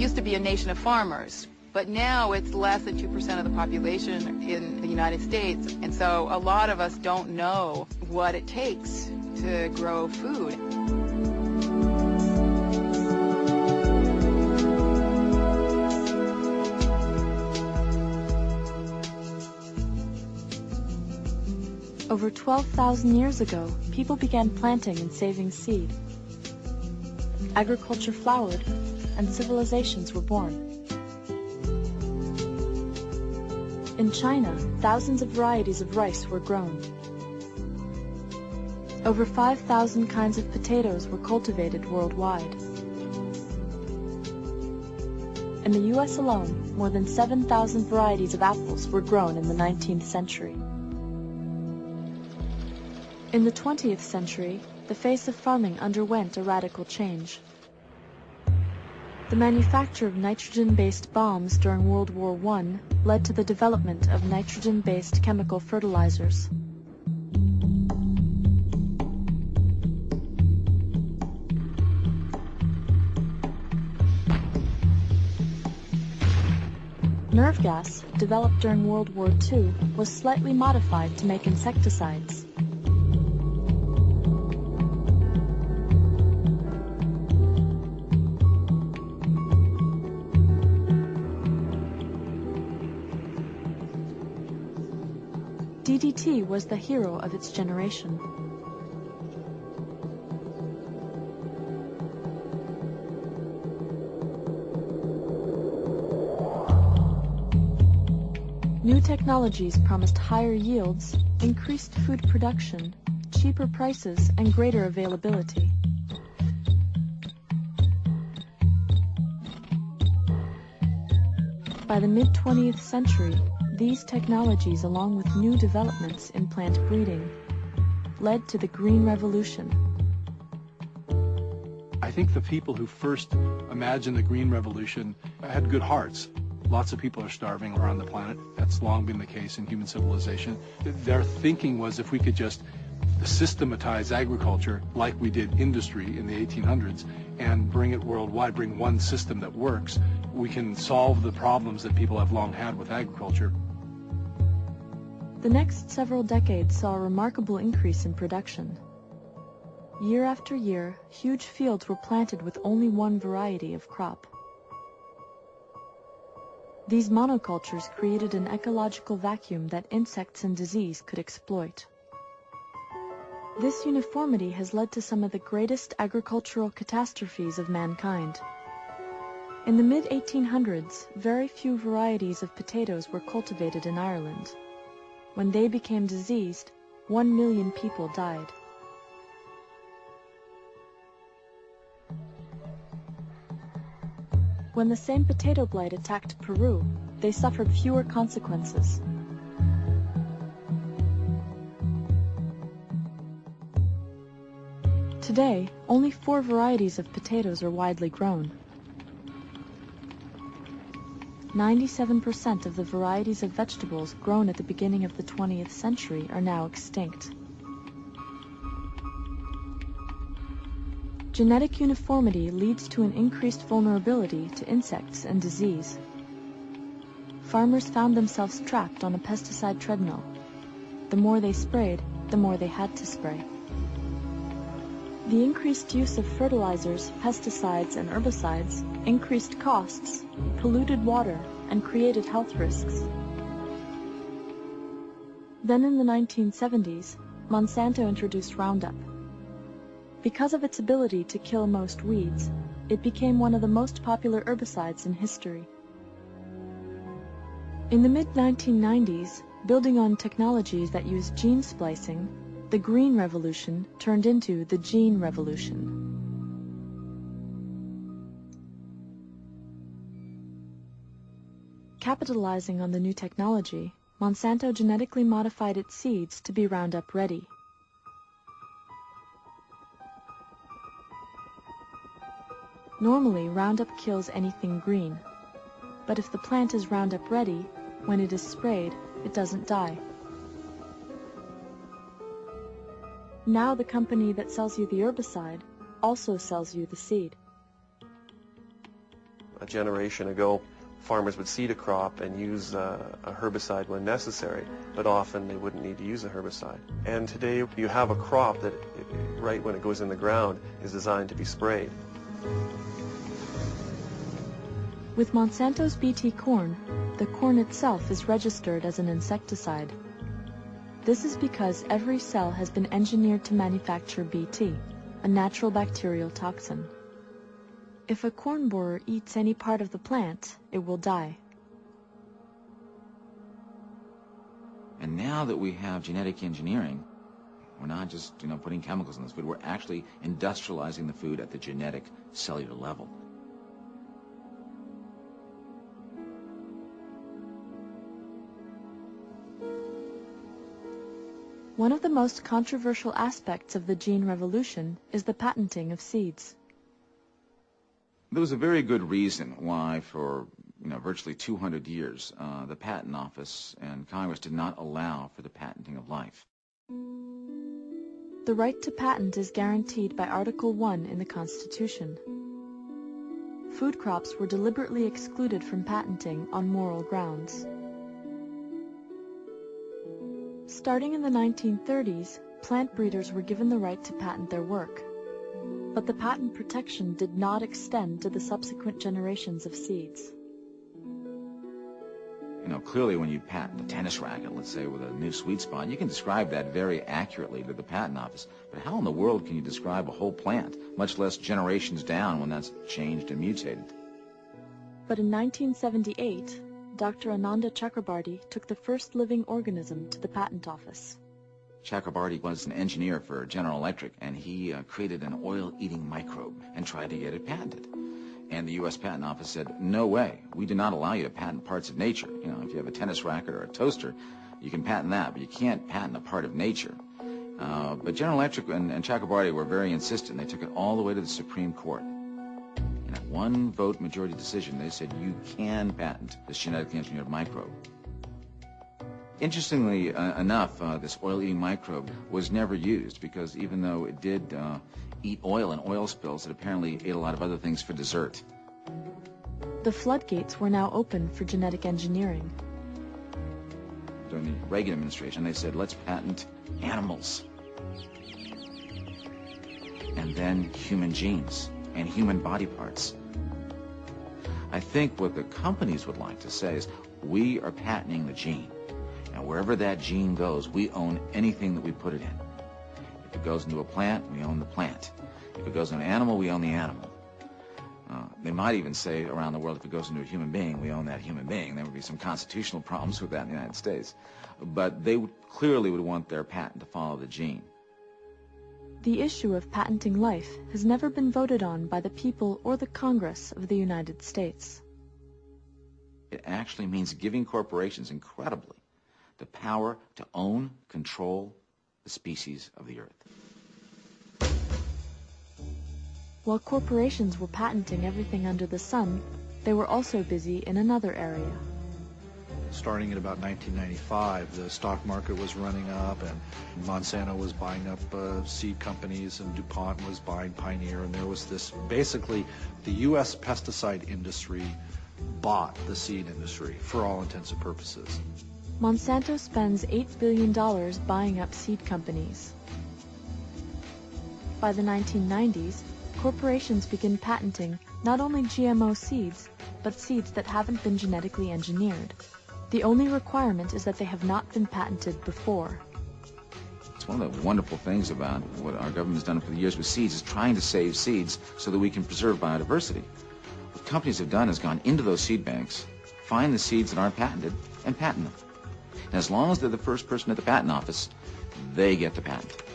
used to be a nation of farmers, but now it's less than 2% of the population in the United States, and so a lot of us don't know what it takes to grow food. Over 12,000 years ago, people began planting and saving seed. Agriculture flowered, and civilizations were born. In China, thousands of varieties of rice were grown. Over 5,000 kinds of potatoes were cultivated worldwide. In the US alone, more than 7,000 varieties of apples were grown in the 19th century. In the 20th century, the face of farming underwent a radical change. The manufacture of nitrogen-based bombs during World War I led to the development of nitrogen-based chemical fertilizers. Nerve gas, developed during World War II, was slightly modified to make insecticides. DDT was the hero of its generation. New technologies promised higher yields, increased food production, cheaper prices, and greater availability. By the mid-20th century, these technologies, along with new developments in plant breeding, led to the Green Revolution. I think the people who first imagined the Green Revolution had good hearts. Lots of people are starving around the planet. That's long been the case in human civilization. Their thinking was if we could just systematize agriculture like we did industry in the 1800s and bring it worldwide, bring one system that works, we can solve the problems that people have long had with agriculture. The next several decades saw a remarkable increase in production. Year after year, huge fields were planted with only one variety of crop. These monocultures created an ecological vacuum that insects and disease could exploit. This uniformity has led to some of the greatest agricultural catastrophes of mankind. In the mid-1800s, very few varieties of potatoes were cultivated in Ireland. When they became diseased, 1 million people died. When the same potato blight attacked Peru, they suffered fewer consequences. Today, only 4 varieties of potatoes are widely grown. 97% of the varieties of vegetables grown at the beginning of the 20th century are now extinct. Genetic uniformity leads to an increased vulnerability to insects and disease. Farmers found themselves trapped on a pesticide treadmill. The more they sprayed, the more they had to spray. The increased use of fertilizers, pesticides, and herbicides increased costs, polluted water, and created health risks. Then in the 1970s, Monsanto introduced Roundup. Because of its ability to kill most weeds, it became one of the most popular herbicides in history. In the mid-1990s, building on technologies that use gene splicing, the Green Revolution turned into the Gene Revolution. Capitalizing on the new technology, Monsanto genetically modified its seeds to be Roundup ready. Normally, Roundup kills anything green, but if the plant is Roundup ready, when it is sprayed, it doesn't die. Now the company that sells you the herbicide also sells you the seed. A generation ago, farmers would seed a crop and use a herbicide when necessary, but often they wouldn't need to use a herbicide. And today you have a crop that, right when it goes in the ground, is designed to be sprayed. With Monsanto's Bt corn, the corn itself is registered as an insecticide. This is because every cell has been engineered to manufacture Bt, a natural bacterial toxin. If a corn borer eats any part of the plant, it will die. And now that we have genetic engineering, we're not just putting chemicals in this food, we're actually industrializing the food at the genetic cellular level. One of the most controversial aspects of the gene revolution is the patenting of seeds. There was a very good reason why for virtually 200 years the Patent Office and Congress did not allow for the patenting of life. The right to patent is guaranteed by Article 1 in the Constitution. Food crops were deliberately excluded from patenting on moral grounds. Starting in the 1930s, plant breeders were given the right to patent their work. But the patent protection did not extend to the subsequent generations of seeds. Clearly when you patent a tennis racket, let's say with a new sweet spot, you can describe that very accurately to the Patent Office. But how in the world can you describe a whole plant, much less generations down when that's changed and mutated? But in 1978, Dr. Ananda Chakrabarty took the first living organism to the Patent Office. Chakrabarty was an engineer for General Electric, and he created an oil-eating microbe and tried to get it patented. And the U.S. Patent Office said, no way, we do not allow you to patent parts of nature. If you have a tennis racket or a toaster, you can patent that, but you can't patent a part of nature. But General Electric and Chakrabarty were very insistent. They took it all the way to the Supreme Court. In a one-vote majority decision, they said, you can patent this genetically engineered microbe. Interestingly enough, this oil-eating microbe was never used because even though it did eat oil and oil spills, it apparently ate a lot of other things for dessert. The floodgates were now open for genetic engineering. During the Reagan administration, they said, let's patent animals. And then human genes and human body parts. I think what the companies would like to say is, we are patenting the gene. And wherever that gene goes, we own anything that we put it in. If it goes into a plant, we own the plant. If it goes into an animal, we own the animal. They might even say around the world, if it goes into a human being, we own that human being. There would be some constitutional problems with that in the United States. But they clearly would want their patent to follow the gene. The issue of patenting life has never been voted on by the people or the Congress of the United States. It actually means giving corporations, incredibly, the power to own, control the species of the earth. While corporations were patenting everything under the sun, they were also busy in another area. Starting in about 1995, the stock market was running up, and Monsanto was buying up seed companies, and DuPont was buying Pioneer, and there was this, basically, the U.S. pesticide industry bought the seed industry for all intents and purposes. Monsanto spends $8 billion buying up seed companies. By the 1990s, corporations begin patenting not only GMO seeds, but seeds that haven't been genetically engineered. The only requirement is that they have not been patented before. It's one of the wonderful things about what our government has done for the years with seeds is trying to save seeds so that we can preserve biodiversity. What companies have done is gone into those seed banks, find the seeds that aren't patented, and patent them. And as long as they're the first person at the patent office, they get the patent.